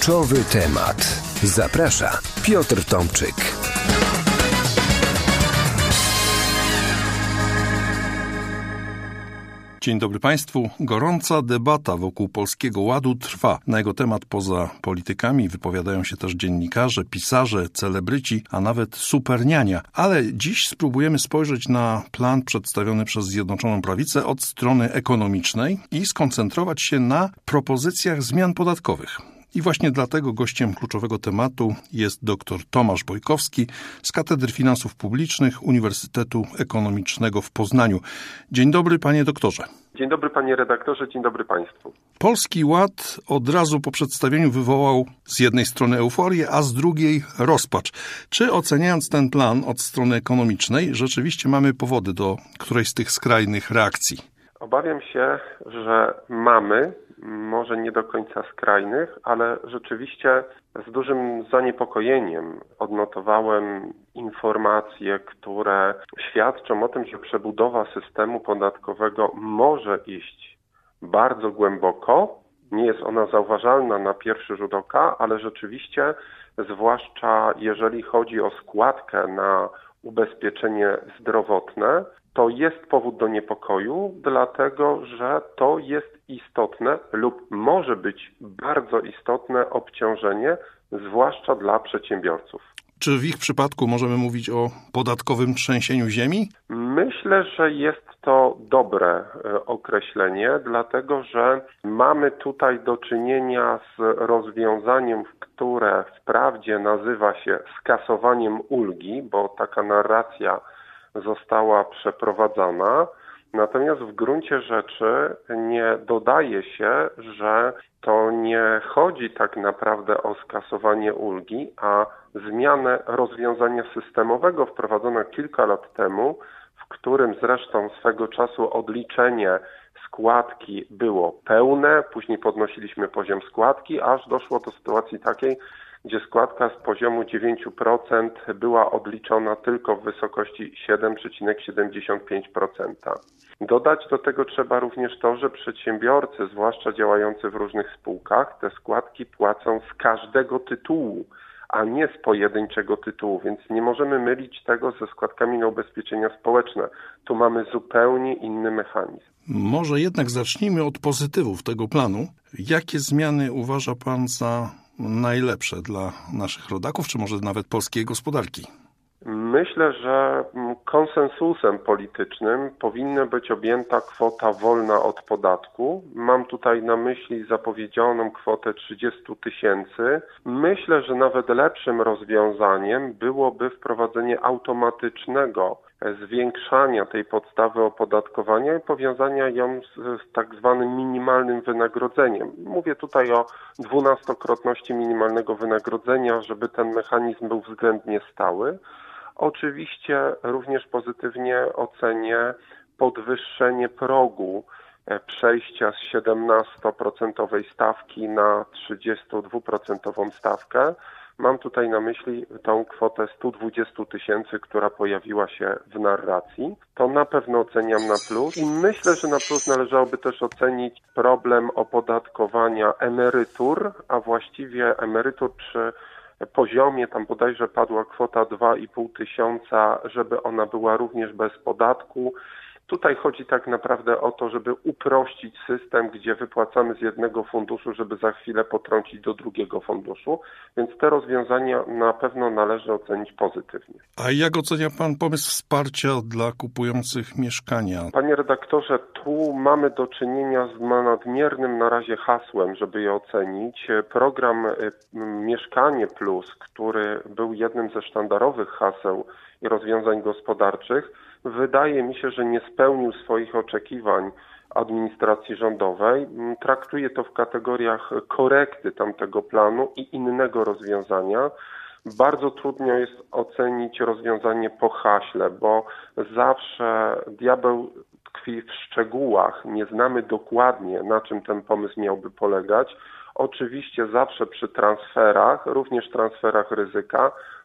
Kluczowy temat. Zaprasza Piotr Tomczyk. Dzień dobry Państwu. Gorąca debata wokół Polskiego Ładu trwa. Na jego temat poza politykami wypowiadają się też dziennikarze, pisarze, celebryci, a nawet superniania. Ale dziś spróbujemy spojrzeć na plan przedstawiony przez Zjednoczoną Prawicę od strony ekonomicznej i skoncentrować się na propozycjach zmian podatkowych. I właśnie dlatego gościem kluczowego tematu jest dr Tomasz Bojkowski z Katedry Finansów Publicznych Uniwersytetu Ekonomicznego w Poznaniu. Dzień dobry, panie doktorze. Dzień dobry, panie redaktorze, dzień dobry państwu. Polski Ład od razu po przedstawieniu wywołał z jednej strony euforię, a z drugiej rozpacz. Czy oceniając ten plan od strony ekonomicznej, rzeczywiście mamy powody do którejś z tych skrajnych reakcji? Obawiam się, że mamy, może nie do końca skrajnych, ale rzeczywiście z dużym zaniepokojeniem odnotowałem informacje, które świadczą o tym, że przebudowa systemu podatkowego może iść bardzo głęboko. Nie jest ona zauważalna na pierwszy rzut oka, ale rzeczywiście, zwłaszcza jeżeli chodzi o składkę na ubezpieczenie zdrowotne, to jest powód do niepokoju, dlatego że to jest istotne lub może być bardzo istotne obciążenie, zwłaszcza dla przedsiębiorców. Czy w ich przypadku możemy mówić o podatkowym trzęsieniu ziemi? Myślę, że jest to dobre określenie, dlatego że mamy tutaj do czynienia z rozwiązaniem, które wprawdzie nazywa się skasowaniem ulgi, bo taka narracja została przeprowadzana, natomiast w gruncie rzeczy nie dodaje się, że to nie chodzi tak naprawdę o skasowanie ulgi, a zmianę rozwiązania systemowego wprowadzono kilka lat temu, w którym zresztą swego czasu odliczenie składki było pełne, później podnosiliśmy poziom składki, aż doszło do sytuacji takiej, gdzie składka z poziomu 9% była odliczona tylko w wysokości 7,75%. Dodać do tego trzeba również to, że przedsiębiorcy, zwłaszcza działający w różnych spółkach, te składki płacą z każdego tytułu, a nie z pojedynczego tytułu, więc nie możemy mylić tego ze składkami na ubezpieczenia społeczne. Tu mamy zupełnie inny mechanizm. Może jednak zacznijmy od pozytywów tego planu. Jakie zmiany uważa pan za najlepsze dla naszych rodaków, czy może nawet polskiej gospodarki? Myślę, że konsensusem politycznym powinna być objęta kwota wolna od podatku. Mam tutaj na myśli zapowiedzianą kwotę 30 000. Myślę, że nawet lepszym rozwiązaniem byłoby wprowadzenie automatycznego zwiększania tej podstawy opodatkowania i powiązania ją z tak zwanym minimalnym wynagrodzeniem. Mówię tutaj o 12-krotności minimalnego wynagrodzenia, żeby ten mechanizm był względnie stały. Oczywiście również pozytywnie ocenię podwyższenie progu przejścia z 17% stawki na 32% stawkę. Mam tutaj na myśli tą kwotę 120 000, która pojawiła się w narracji. To na pewno oceniam na plus i myślę, że na plus należałoby też ocenić problem opodatkowania emerytur, a właściwie emerytur przy poziomie, tam bodajże padła kwota 2500, żeby ona była również bez podatku. Tutaj chodzi tak naprawdę o to, żeby uprościć system, gdzie wypłacamy z jednego funduszu, żeby za chwilę potrącić do drugiego funduszu, więc te rozwiązania na pewno należy ocenić pozytywnie. A jak ocenia pan pomysł wsparcia dla kupujących mieszkania? Panie redaktorze, tu mamy do czynienia z nadmiernym na razie hasłem, żeby je ocenić. Program Mieszkanie Plus, który był jednym ze sztandarowych haseł i rozwiązań gospodarczych, wydaje mi się, że nie spełnił swoich oczekiwań administracji rządowej. Traktuję to w kategoriach korekty tamtego planu i innego rozwiązania. Bardzo trudno jest ocenić rozwiązanie po haśle, bo zawsze diabeł tkwi w szczegółach. Nie znamy dokładnie, na czym ten pomysł miałby polegać. Oczywiście zawsze przy transferach, również transferach ryzyka,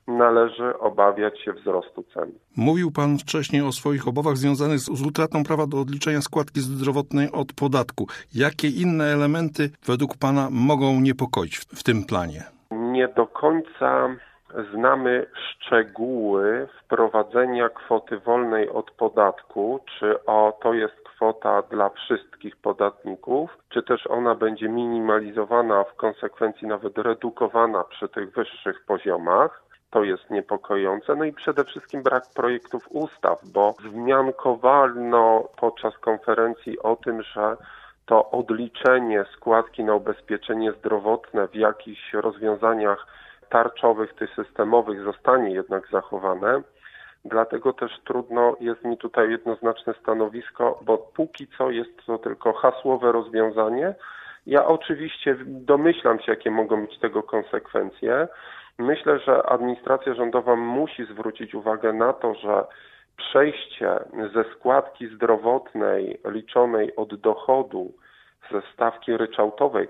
należy obawiać się wzrostu cen. Mówił Pan wcześniej o swoich obawach związanych z utratą prawa do odliczenia składki zdrowotnej od podatku. Jakie inne elementy według Pana mogą niepokoić w tym planie? Nie do końca znamy szczegóły wprowadzenia kwoty wolnej od podatku, czy to jest kwota dla wszystkich podatników, czy też ona będzie minimalizowana, a w konsekwencji nawet redukowana przy tych wyższych poziomach. To jest niepokojące. No i przede wszystkim brak projektów ustaw, bo wzmiankowano podczas konferencji o tym, że to odliczenie składki na ubezpieczenie zdrowotne w jakichś rozwiązaniach tarczowych, tych systemowych zostanie jednak zachowane. Dlatego też trudno jest mi tutaj jednoznaczne stanowisko, bo póki co jest to tylko hasłowe rozwiązanie. Ja oczywiście domyślam się, jakie mogą być tego konsekwencje. Myślę, że administracja rządowa musi zwrócić uwagę na to, że przejście ze składki zdrowotnej liczonej od dochodu ze stawki ryczałtowej,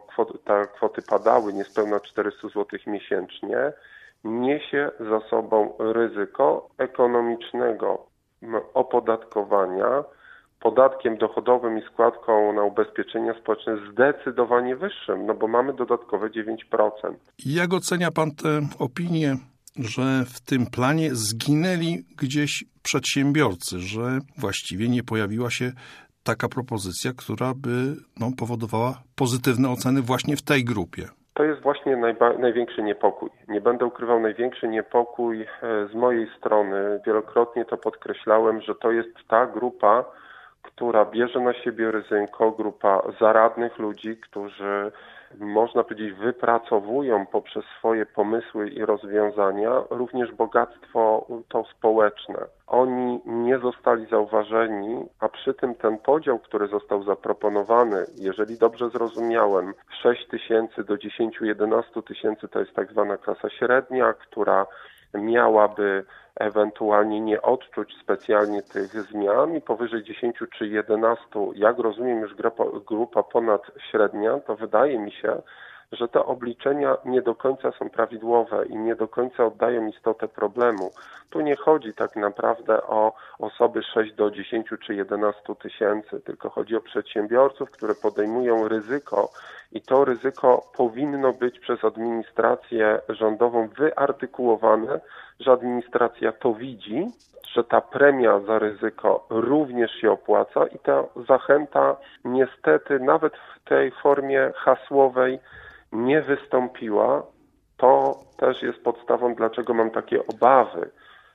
te kwoty padały niespełna 400 zł miesięcznie, niesie za sobą ryzyko ekonomicznego opodatkowania podatkiem dochodowym i składką na ubezpieczenia społeczne zdecydowanie wyższym, no bo mamy dodatkowe 9%. Jak ocenia Pan tę opinię, że w tym planie zginęli gdzieś przedsiębiorcy, że właściwie nie pojawiła się taka propozycja, która by powodowała pozytywne oceny właśnie w tej grupie? To jest właśnie największy niepokój. Nie będę ukrywał, największy niepokój z mojej strony. Wielokrotnie to podkreślałem, że to jest ta grupa, która bierze na siebie ryzyko, grupa zaradnych ludzi, którzy, można powiedzieć, wypracowują poprzez swoje pomysły i rozwiązania również bogactwo to społeczne. Oni nie zostali zauważeni, a przy tym ten podział, który został zaproponowany, jeżeli dobrze zrozumiałem, 6 tysięcy do 10-11 tysięcy to jest tak zwana klasa średnia, która miałaby ewentualnie nie odczuć specjalnie tych zmian i powyżej 10 czy 11, jak rozumiem już grupa ponadśrednia, to wydaje mi się, że te obliczenia nie do końca są prawidłowe i nie do końca oddają istotę problemu. Tu nie chodzi tak naprawdę o osoby 6 do 10 czy 11 tysięcy, tylko chodzi o przedsiębiorców, które podejmują ryzyko i to ryzyko powinno być przez administrację rządową wyartykułowane, że administracja to widzi, że ta premia za ryzyko również się opłaca i ta zachęta niestety nawet w tej formie hasłowej nie wystąpiła. To też jest podstawą, dlaczego mam takie obawy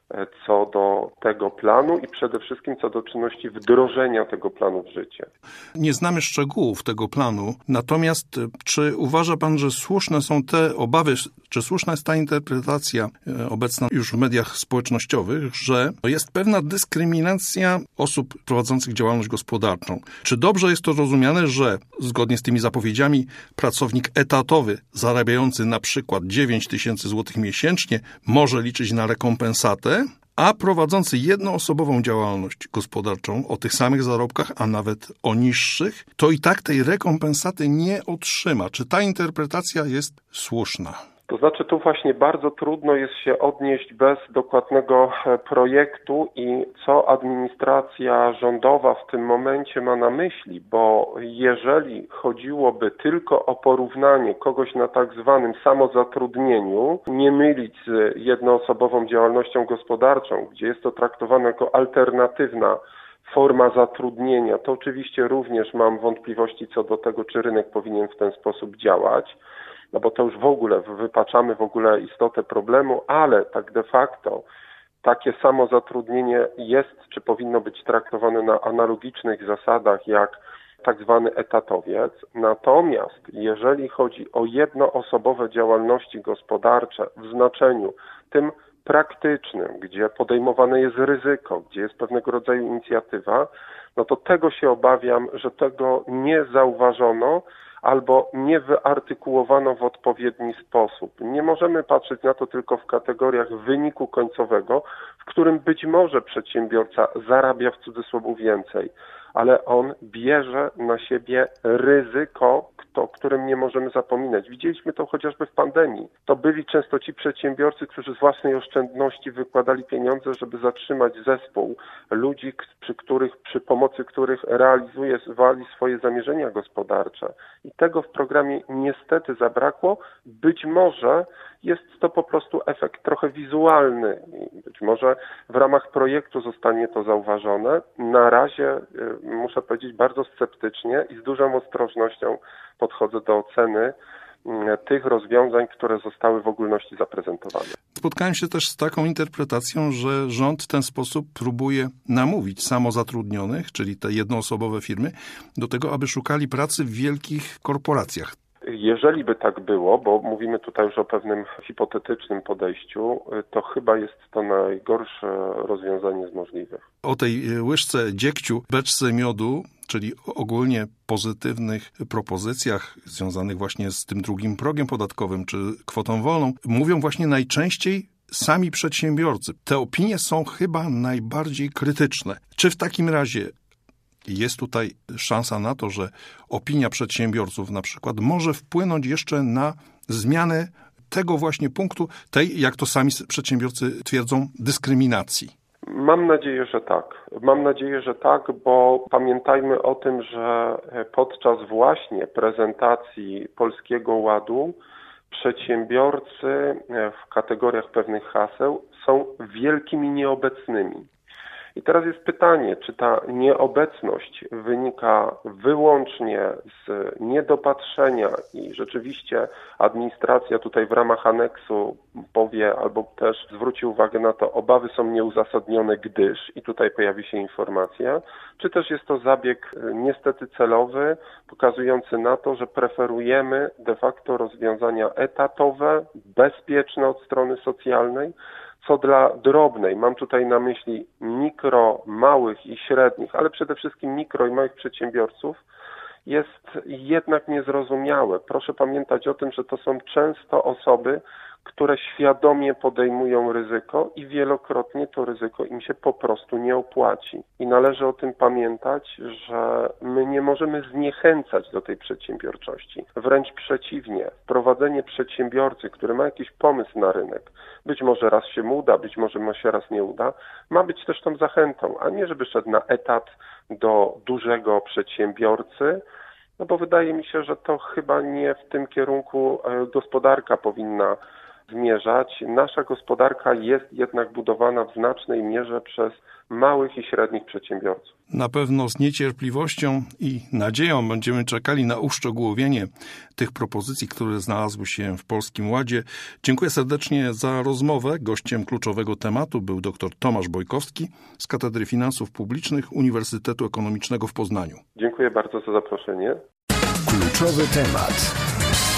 co do tego planu i przede wszystkim co do czynności wdrożenia tego planu w życie. Nie znamy szczegółów tego planu, natomiast czy uważa Pan, że słuszne są te obawy, czy słuszna jest ta interpretacja obecna już w mediach społecznościowych, że jest pewna dyskryminacja osób prowadzących działalność gospodarczą? Czy dobrze jest to rozumiane, że zgodnie z tymi zapowiedziami pracownik etatowy zarabiający na przykład 9 tysięcy złotych miesięcznie może liczyć na rekompensatę, a prowadzący jednoosobową działalność gospodarczą o tych samych zarobkach, a nawet o niższych, to i tak tej rekompensaty nie otrzyma? Czy ta interpretacja jest słuszna? To znaczy tu właśnie bardzo trudno jest się odnieść bez dokładnego projektu i co administracja rządowa w tym momencie ma na myśli, bo jeżeli chodziłoby tylko o porównanie kogoś na tak zwanym samozatrudnieniu, nie mylić z jednoosobową działalnością gospodarczą, gdzie jest to traktowane jako alternatywna forma zatrudnienia, to oczywiście również mam wątpliwości co do tego, czy rynek powinien w ten sposób działać. No bo to już w ogóle wypaczamy istotę problemu, ale tak de facto takie samozatrudnienie jest, czy powinno być traktowane na analogicznych zasadach jak tak zwany etatowiec. Natomiast jeżeli chodzi o jednoosobowe działalności gospodarcze w znaczeniu tym praktycznym, gdzie podejmowane jest ryzyko, gdzie jest pewnego rodzaju inicjatywa, no to tego się obawiam, że tego nie zauważono albo nie wyartykułowano w odpowiedni sposób. Nie możemy patrzeć na to tylko w kategoriach wyniku końcowego, w którym być może przedsiębiorca zarabia w cudzysłowie więcej, ale on bierze na siebie ryzyko, o którym nie możemy zapominać. Widzieliśmy to chociażby w pandemii. To byli często ci przedsiębiorcy, którzy z własnej oszczędności wykładali pieniądze, żeby zatrzymać zespół ludzi, przy pomocy których realizowali swoje zamierzenia gospodarcze. I tego w programie niestety zabrakło. Być może jest to po prostu efekt trochę wizualny. Być może w ramach projektu zostanie to zauważone. Na razie, muszę powiedzieć, bardzo sceptycznie i z dużą ostrożnością podchodzę do oceny tych rozwiązań, które zostały w ogólności zaprezentowane. Spotkałem się też z taką interpretacją, że rząd w ten sposób próbuje namówić samozatrudnionych, czyli te jednoosobowe firmy, do tego, aby szukali pracy w wielkich korporacjach. Jeżeli by tak było, bo mówimy tutaj już o pewnym hipotetycznym podejściu, to chyba jest to najgorsze rozwiązanie z możliwych. O tej łyżce dziegciu, beczce miodu, czyli ogólnie pozytywnych propozycjach związanych właśnie z tym drugim progiem podatkowym czy kwotą wolną, mówią właśnie najczęściej sami przedsiębiorcy. Te opinie są chyba najbardziej krytyczne. Czy w takim razie jest tutaj szansa na to, że opinia przedsiębiorców na przykład może wpłynąć jeszcze na zmianę tego właśnie punktu, tej, jak to sami przedsiębiorcy twierdzą, dyskryminacji? Mam nadzieję, że tak. Mam nadzieję, że tak, bo pamiętajmy o tym, że podczas właśnie prezentacji Polskiego Ładu przedsiębiorcy w kategoriach pewnych haseł są wielkimi nieobecnymi. I teraz jest pytanie, czy ta nieobecność wynika wyłącznie z niedopatrzenia i rzeczywiście administracja tutaj w ramach aneksu powie albo też zwróci uwagę na to, obawy są nieuzasadnione, gdyż, i tutaj pojawi się informacja, czy też jest to zabieg niestety celowy, pokazujący na to, że preferujemy de facto rozwiązania etatowe, bezpieczne od strony socjalnej, co dla drobnej, mam tutaj na myśli mikro, małych i średnich, ale przede wszystkim mikro i małych przedsiębiorców, jest jednak niezrozumiałe. Proszę pamiętać o tym, że to są często osoby, które świadomie podejmują ryzyko i wielokrotnie to ryzyko im się po prostu nie opłaci. I należy o tym pamiętać, że my nie możemy zniechęcać do tej przedsiębiorczości. Wręcz przeciwnie, wprowadzenie przedsiębiorcy, który ma jakiś pomysł na rynek, być może raz się mu uda, być może mu się raz nie uda, ma być też tą zachętą, a nie żeby szedł na etat do dużego przedsiębiorcy, no bo wydaje mi się, że to chyba nie w tym kierunku gospodarka powinna zmierzać. Nasza gospodarka jest jednak budowana w znacznej mierze przez małych i średnich przedsiębiorców. Na pewno z niecierpliwością i nadzieją będziemy czekali na uszczegółowienie tych propozycji, które znalazły się w Polskim Ładzie. Dziękuję serdecznie za rozmowę. Gościem kluczowego tematu był dr Tomasz Bojkowski z Katedry Finansów Publicznych Uniwersytetu Ekonomicznego w Poznaniu. Dziękuję bardzo za zaproszenie. Kluczowy temat.